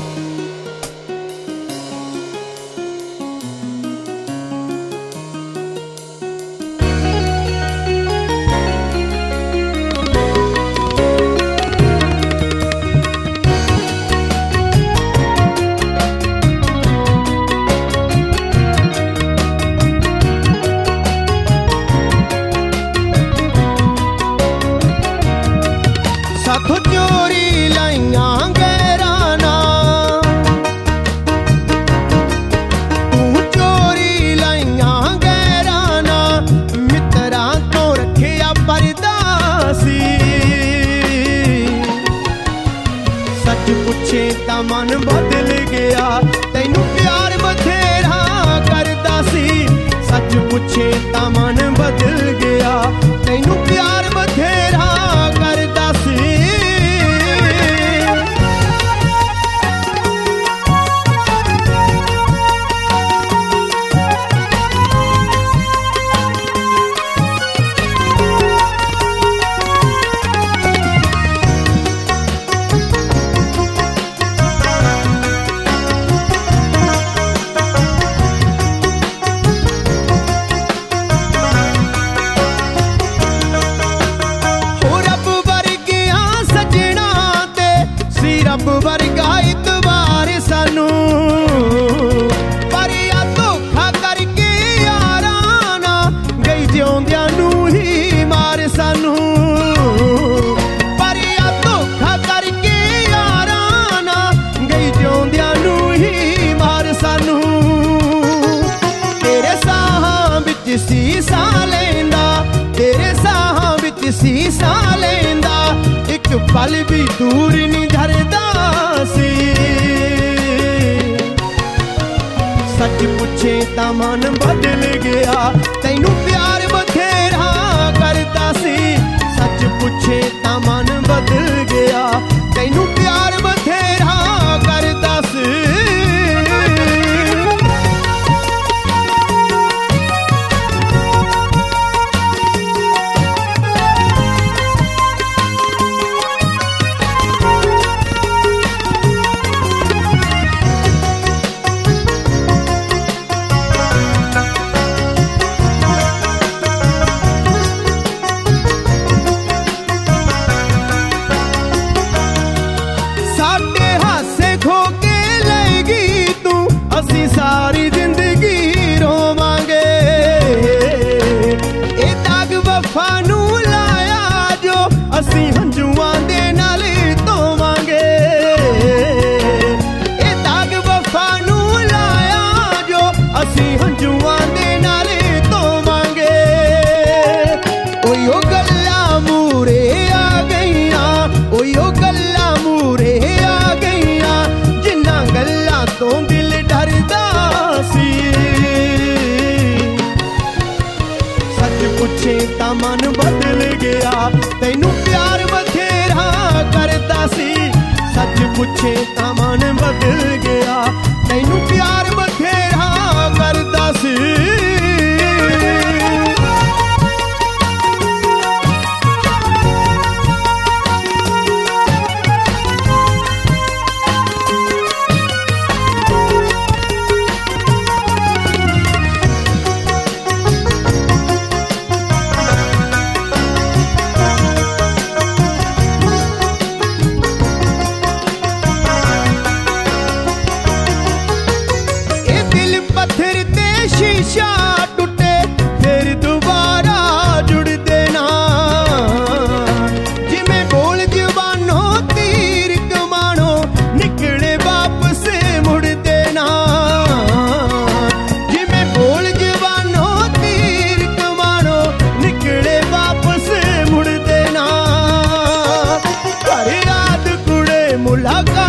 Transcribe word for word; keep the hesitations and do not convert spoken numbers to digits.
साथों चोरी लाइया गैराना, तू चोरी लाइया गैराना, मित्रा तो रखिया परदासी। सच पुछे तां मन बदल गया, तैनू प्यार बथेरा करदा सी। सच पुछे तां मन बदल गया, तैनू प्यार बथेरा करदा सी। रब वर्गा इतबार सानू, पर आ धोखा करके याराना, गई जिउंदियां नू ही मार सानू। पर आ धोखा करके याराना, गई जिउंदियां नू ही मार सानू। तेरे साहां विच सीसा लैंदा, तेरे साहां विच सीसा लैंदा, एक पल भी दूर नहीं धरदा सी। सच पुछे तां मन बदल गया, तैनू प्यार बथेरा करदा सी। सच पुछे तां मन बदल गया, तैनू प्यार बथेरा करदा सी। असी सारी जिंदगी रोवांगे, ए दाग वफा नू लाया जो असी हंजुआं दे नाल धोवांगे। ए दाग वफा नू लाया जो असी हंजुआं दे नाल धोवांगे। ओई ओ गल्लां मूरे आ गईयां, ओई ओ गल्लां मूरे आ गईयां, जिन्हां गल्लां तों दिल डरदा सी। सच पुछे तां मन बदल गया, तैनू प्यार बथेरा करदा सी। सच पुछे तां मन बदल गया, तैनू प्यार बथेरा करदा सी। शीशा टूटे फिर दोबारा जुड़दे ना, जिमें बोल जवानों तीर कमानो, निकले वापस मुड़दे ना। जिमें बोल जवानों तीर कमानो, निकले वापस मुड़दे ना। हर रात कुड़े मुलाकात